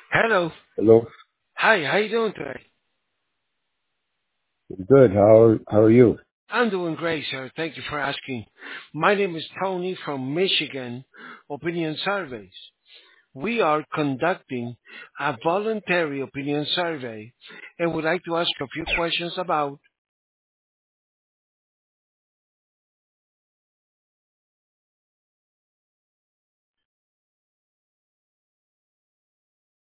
Hello. Hello. Hi, how you doing today? Good. How are you? I'm doing great, sir. Thank you for asking. My name is Tony from Michigan Opinion Surveys. We are conducting a voluntary opinion survey and would like to ask a few questions about